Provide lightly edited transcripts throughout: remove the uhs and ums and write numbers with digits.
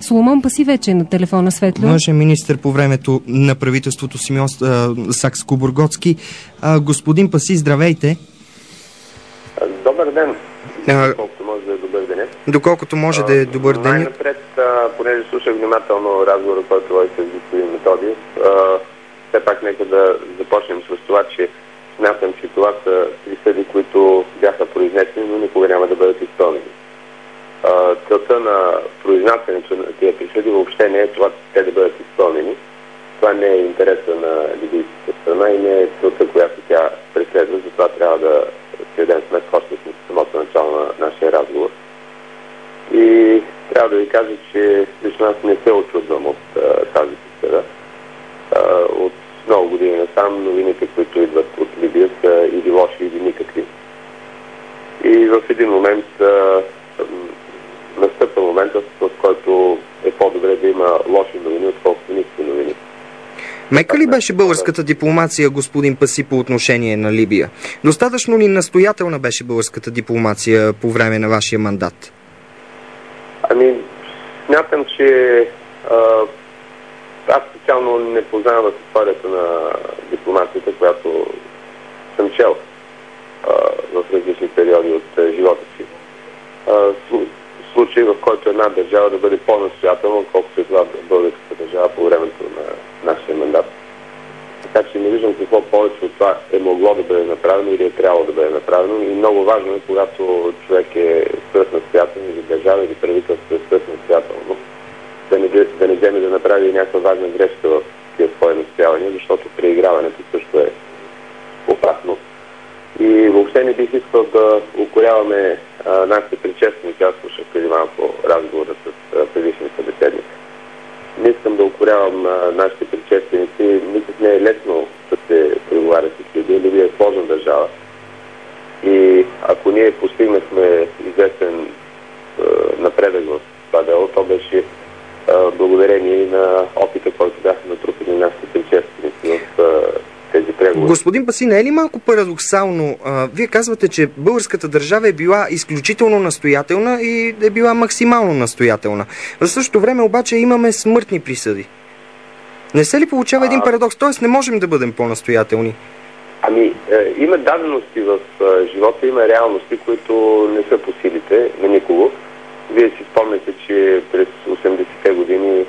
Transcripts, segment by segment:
Соломон Паси вече е на телефона, Светло. Външен министър по времето на правителството Симеон Сакскобургготски. Господин Паси, здравейте. Добър ден. Доколкото може да е добър ден. Доколкото може да е добър ден. Най-напред, понеже слушах внимателно разговора, който води с господин Методиев, все пак нека да започнем с това, че смятам, че това са присъди, които бяха произнесени, но никога няма да бъдат изпълнени. Целта на произнасянето на тия присъди въобще не е това, те да бъдат изпълнени. Това не е интереса на либийската страна и не е целта, която тя преследва, затова трябва да си дадем сметка още с самото начало на нашия разговор. И трябва да ви кажа, че лично аз не се очудвам от тази присъда. От много години насам новините, които идват от Либия, са или лоши, или никакви. И в един момент настъпва момента, в който е по-добре да има лоши новини, отколкото никакви новини. Мека ли беше българската дипломация, господин Паси, по отношение на Либия? Достатъчно ли настоятелна беше българската дипломация по време на вашия мандат? Смятам, че аз специално не познавам историята на дипломацията, която съм чел в различни периоди от живота си. Случай, в който една държава да бъде по-настоятелна, отколкото е това българската държава по времето на нашия мандат. Така че не виждам какво повече от това е могло да бъде направено или е трябвало да бъде направено. И много важно е, когато човек е свръхнастоятелен или държава или правителство е свръхнастоятелно, да не вземе да направи някаква важна грешка в тия свои настоявания, защото преиграването също е опасно. И въобще не бих искал да укоряваме нашите предшественици. Аз слушах преди малко разговора с предишния събеседник. Не искам да укорявам нашите предшественици. Мисля, не е лесно да се преговаря с Либия. Либия е сложна държава. И ако ние постигнахме известен напредък в това дело, то беше благодарение на опита, който бяха натрупани нашите предшественици в тези преговори. Господин Паси, не е ли малко парадоксално? Вие казвате, че българската държава е била изключително настоятелна и е била максимално настоятелна. В същото време обаче имаме смъртни присъди. Не се ли получава един парадокс? Тоест не можем да бъдем по-настоятелни? Има дадености в живота, има реалности, които не са по силите на никого. Вие си спомняте, че през 80-те години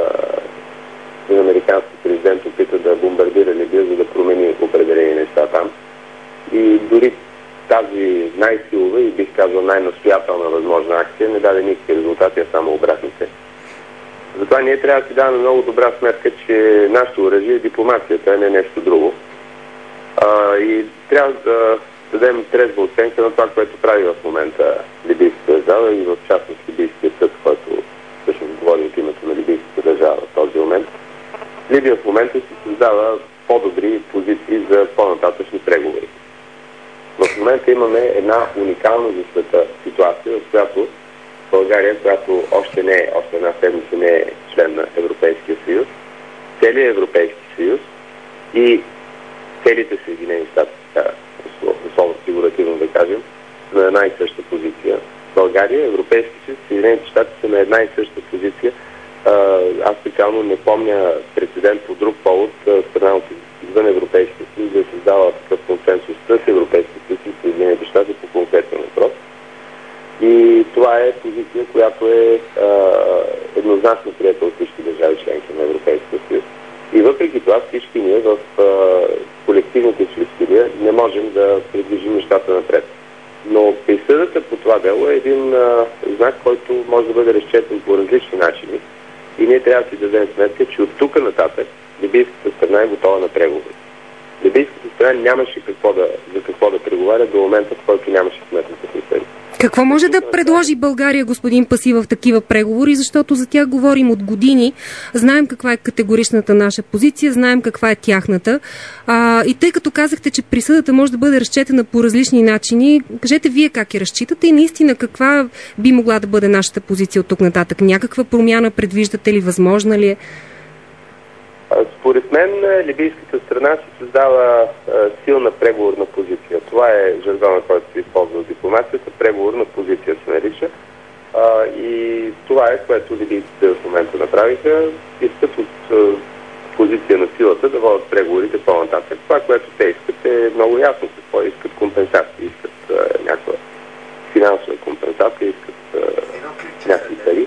един американски президент опита да бомбардира Либия, за да промени определени неща там. И дори тази най-силова и бих казал най-настоятелна възможна акция не даде никакви резултати, а само обратните. Затова ние трябва да си даваме много добра сметка, че нашето оръжие е дипломацията, а не нещо друго. И трябва да дадем трезва оценка на това, което прави в момента либийската държава и в частност либийския съд, който всъщност говори от името на либийската държава в този момент. Либия в момента си създава по-добри позиции за по-нататъчни преговори. В момента имаме една уникална за света ситуация, в която България, която още една седмица не е член на Европейския съюз, целият Европейски съюз и целите Съединени щати, особено фигуративно да кажем, на една и съща позиция. България, Европейски съюз, Съединените щати са на една и съща позиция. Аз специално не помня прецедент по друг повод страна от извън Европейския съюз да е създава такъв консенсус с Европейския съюз и Съединените щати по конкретен въпрос. И това е позиция, която е еднозначно приета от всички държави членки на Европейския съюз. И въпреки това всички ние в колективните си усилия не можем да придвижим нещата напред. Но присъдата по това дело е един знак, който може да бъде разчетен по различни начини. И ние трябва да си дадем сметка, че от тук нататък либийската страна е готова на преговори. Либийската страна нямаше за какво да преговаря до момента, в който нямаше сметната присъда. Какво може да предложи България, господин Паси, в такива преговори, защото за тях говорим от години, знаем каква е категоричната наша позиция, знаем каква е тяхната. И тъй като казахте, че присъдата може да бъде разчетена по различни начини, кажете вие как я разчитате и наистина каква би могла да бъде нашата позиция от тук нататък? Някаква промяна предвиждате ли? Възможна ли е? Според мен либийската страна се създава силна преговорна позиция. Това е жаргона, който се използва в дипломацията. Преговорна позиция се нарича. И това е, което либийците в момента направиха. Искат от позиция на силата да водят преговорите по-нататък. Това, което те искат, е много ясно какво искат: компенсации, искат някаква финансова компенсация, искат някакви пари.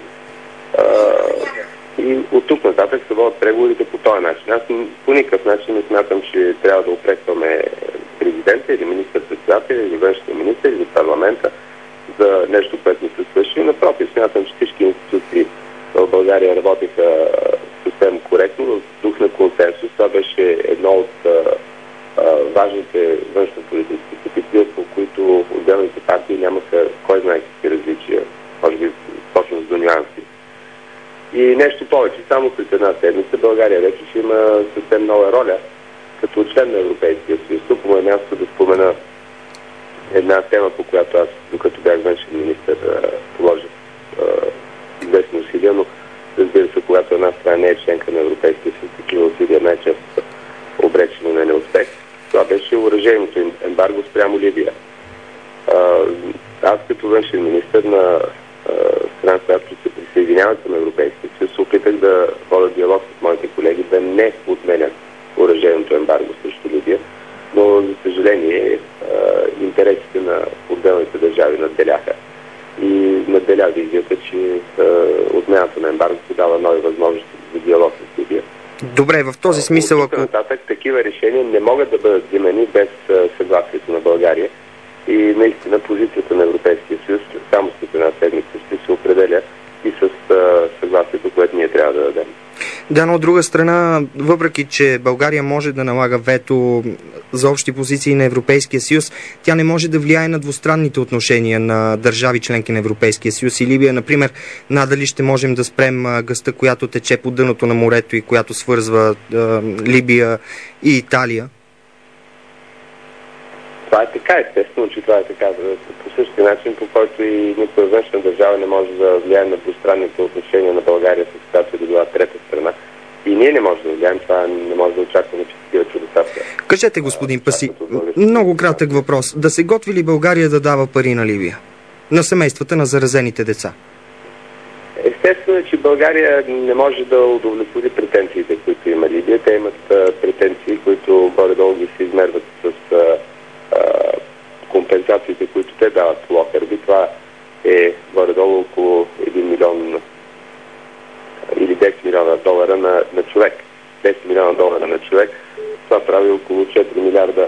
И от тук нататък се водят преговорите по този начин. Аз по никакъв начин не смятам, че трябва да упрекваме президента или министър-председателя, или външния министър, или парламента за нещо, което не се свърши. Напротив, смятам, че всички институции в България работиха съвсем коректно, в дух на консенсус. Това беше едно от важните външнополитически събития, по които отделните партии нямаха кой знае какви различия, може би точно до нюанси. И нещо повече, само след една седмица България вече ще има съвсем нова роля като член на Европейския съюз. Тук му е място да спомена една тема, по която аз, докато бях външен министър, положих известни усилия, но разбира се, когато една страна не е членка на Европейския съюз, такива усилия най-често са обречени на неуспех. Това беше оръжейното ембарго спрямо Либия. Аз като външен министър на страна, която се присъединява към Европейския съюз, се опитах да водя диалог с моите колеги да не отменят оръжейното ембарго срещу Либия, но за съжаление интересите на отделните държави надделяха. И надделя визията, че отмяната на ембаргото дава нови възможности за диалог с Либия. Добре, в този смисъл, ако... нататък такива решения не могат да бъдат взимани без съгласието на България. И наистина позицията на Европейския съюз само след една седмица ще се определя и с съгласието, което ние трябва да дадем. Да, но от друга страна, въпреки че България може да налага вето за общи позиции на Европейския съюз, тя не може да влияе на двустранните отношения на държави членки на Европейския съюз и Либия. Например, надали ще можем да спрем гъста, която тече по дъното на морето и която свързва Либия и Италия. Това е така, естествено, че това е така. По същия начин, по който и никоя външна държава не може да влияе на двустранните отношения на България с която да била трета страна. И ние не можем да влияем, това не може да очакваме, че такива чудеса. Кажете, господин Паси, много кратък въпрос. Да се готви ли България да дава пари на Либия? На семействата на заразените деца? Естествено е, че България не може да удовлетвори претенциите, които има Либия. Те имат претенции, които горе-долу ги се измерват с компенсациите, които те дават по Локърби. Това е горе-долу около 1 милион или 10 милиона долара на човек. 10 милиона долара на човек. Това прави около 4 милиарда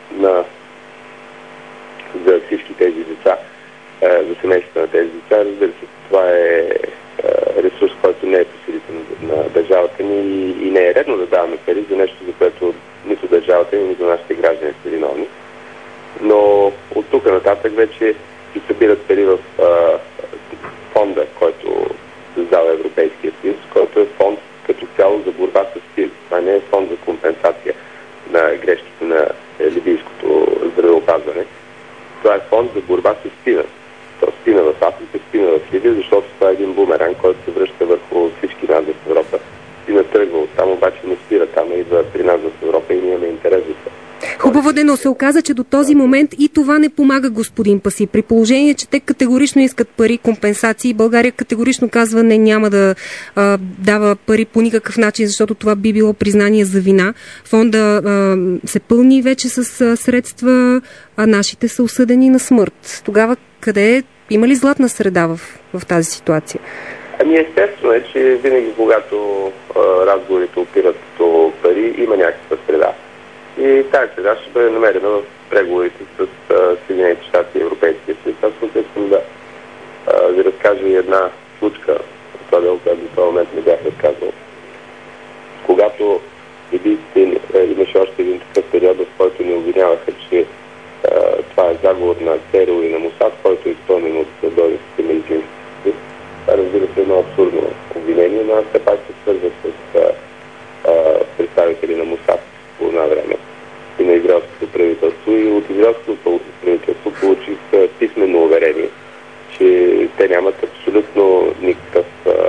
за всички тези деца, за семействата на тези деца. Разбира се, това е ресурс, който не е по силите на държавата ни и не е редно да даваме пари за нещо, за което нито държавата ни, нито нашите граждани са виновни. Но от тук нататък вече се събират пари в фонда, който създава Европейския съюз, който е фонд като цяло за борба с СПИН. Това не е фонд за компенсация на грешките на либийското здравеопазване. Това е фонд за борба с СПИНа. То СПИНа в Африка, СПИНа в Либия, защото това е един бумеранг, който се връща върху всички нас в Европа. СПИНа тръгва оттам, обаче не спира там, идва при нас в Европа и ние имаме интерес за това. Хубаво, но се оказа, че до този момент и това не помага, господин Паси. При положение, че те категорично искат пари, компенсации, България категорично казва не, няма да дава пари по никакъв начин, защото това би било признание за вина. Фонда се пълни вече с средства, а нашите са осъдени на смърт. Тогава къде е? Има ли златна среда в тази ситуация? Ами естествено е, че винаги когато разговорите опират до пари, има някаква среда. И тази среда ще бъде намерена в преговорите с Съединените щати и Европейския съюз. Аз искам да ви разкажа и една случка, която до този момент не бях разказал. Когато имаше още един такъв период, в който ни обвиняваха, че това е заговор на ЦРУ и на МОСАД, който е изпълнен от българските медицински институти. Това разбира се едно абсурдно обвинение, но аз все пак се свързвах с представители на МОСАД по една време и на израелското правителство. И от израелското правителство получих писмено уверение, че те нямат абсолютно никакъв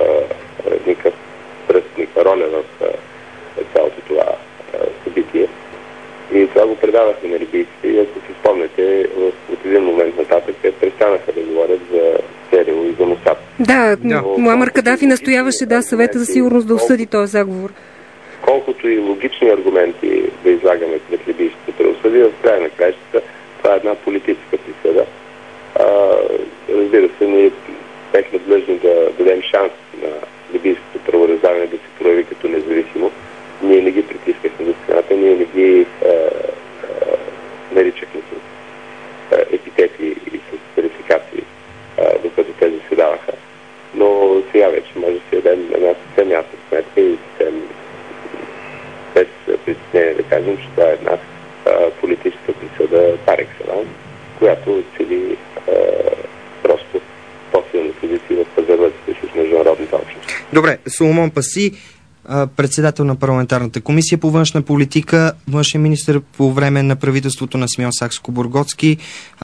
пръст, никаква роля в цялото това събитие. И това го предавахме на либийците и ако си спомняте, от един момент нататък те престанаха да говорят за ЦРУ и за МОСАД. Да, Муамар Кадафи настояваше съвета за сигурност да осъди този заговор. Колкото и логични аргументи да излагаме пред либийското правосъдие, в края на краищата това е една политическа присъда. Разбира се, ние бехме длъжни да дадем шанс на либийското правораздаване да се прояви като независимо. Ние не ги притискахме до стената, ние не ги наричахме с епитети и с квалификации, докато те заседаваха. Но сега вече може да си дадем една съвсем ясна сметка и съвсем без притеснение да кажем, че това е една политическа присъда par excellence, която цели просто по-силна позиция в пазарлъците с международната общност. Добре, Соломон Паси, председател на парламентарната комисия по външна политика, външен министър по време на правителството на Симеон Сакскобургготски.